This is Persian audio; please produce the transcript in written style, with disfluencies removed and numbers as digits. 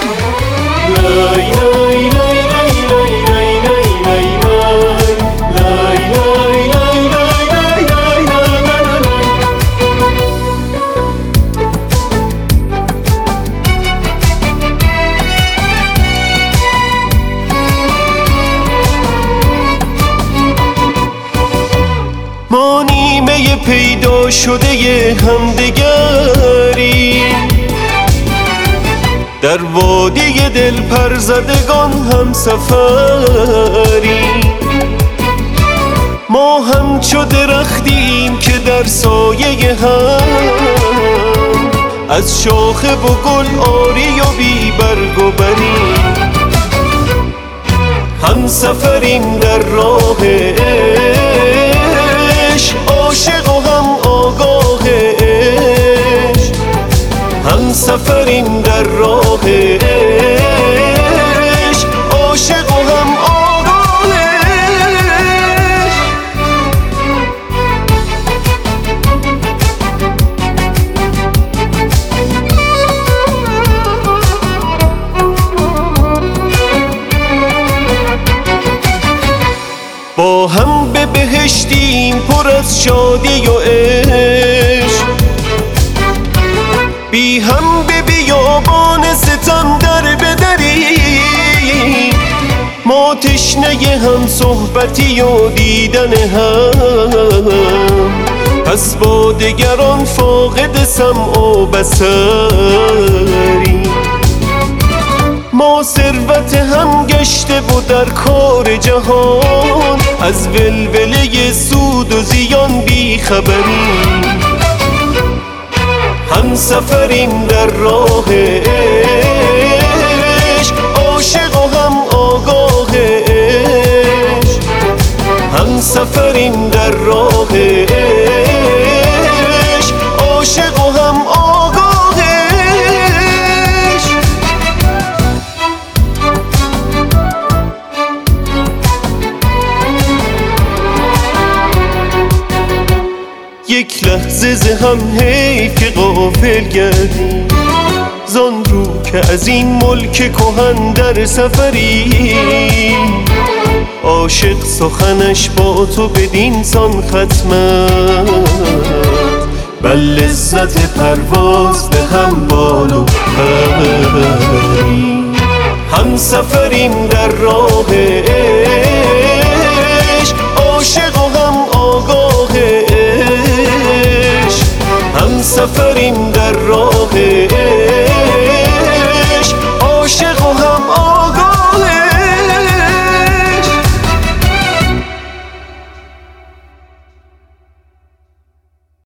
ما نیمه پیدا شده همدیگری، در وادی دل پرزدگان هم سفری. ما همچو درختیم که در سایه هم، از شاخه و گل آری و بی برگ و بری. هم سفریم در راه عشق، عاشق و هم آگاه عشق. هم سفریم در راه عشق، عاشق و هم آگاه عشق. با هم به بهشتیم پر از شادی و عشق، بی هم به بیابان ستم در بدریم. ما تشنه هم صحبتی و دیدن هم، پس با دگران فاقد سمع و بصریم. ما ثروت هم گشته و در کار جهان، از ولوله سود و زیان بی خبریم. هم سفریم در راه عشق، عاشق و هم آگاه عشق. هم سفریم در راه عشق، عاشق و هم آگاه عشق. یک لحظه ز هم حیف که غافل گردیم، زان رو که از این ملک کهن در سفریم. عاشق سخنش با تو بدین سان ختمت، بر لذت پرواز به هم بال و پریم. هم سفریم در راه عشق، عاشق و هم آگاه عشق. هم سفریم در راه